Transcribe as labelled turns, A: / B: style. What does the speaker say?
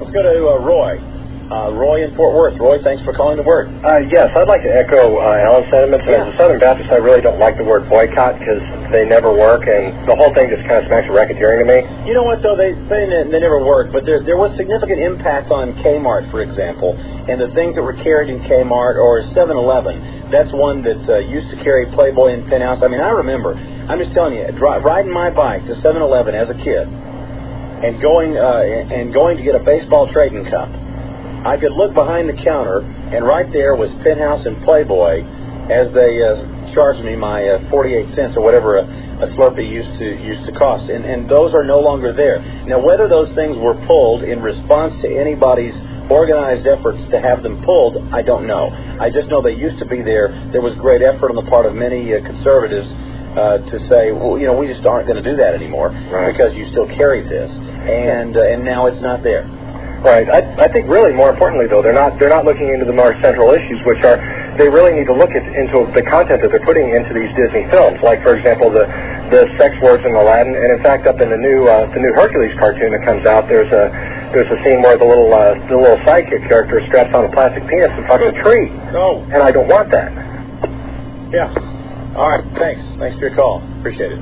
A: let's go to Roy. Roy in Fort Worth. Roy, thanks for calling the Word.
B: Yes, I'd like to echo Alan's sentiments.
A: Yeah.
B: As a Southern Baptist, I really don't like the word boycott because they never work, and the whole thing just kind of smacks of racketeering to me.
A: You know what, though? They say they never work, but there was significant impact on Kmart, for example, and the things that were carried in Kmart or 7-Eleven. That's one that used to carry Playboy and Penthouse. I mean, I remember. I'm just telling you, riding my bike to 7-Eleven as a kid and going to get a baseball trading cup. I could look behind the counter, and right there was Penthouse and Playboy as they charged me my 48 cents or whatever a Slurpee used to cost. And those are no longer there. Now, whether those things were pulled in response to anybody's organized efforts to have them pulled, I don't know. I just know they used to be there. There was great effort on the part of many conservatives to say, well, you know, we just aren't going to do that anymore because you still carry this. And now it's not there.
B: Right. I think really more importantly though, they're not looking into the more central issues, which are they really need to look into the content that they're putting into these Disney films. Like for example, the sex words in Aladdin, and in fact, up in the new Hercules cartoon that comes out, there's a scene where the little sidekick character straps on a plastic penis and fucks a tree.
A: Oh.
B: And I don't want that.
A: Yeah. All right. Thanks for your call. Appreciate it.